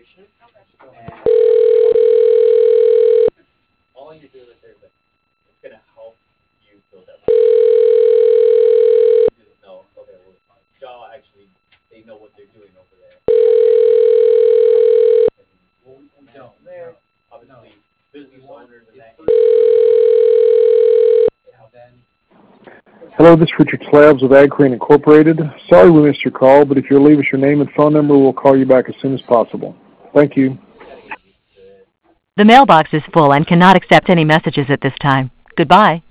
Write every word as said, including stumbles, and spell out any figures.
Hello, this is Richard Slabs with AgCrane Incorporated. Sorry we missed your call, but if you'll leave us your name and phone number, we'll call you back as soon as possible. Thank you. The mailbox is full and cannot accept any messages at this time. Goodbye.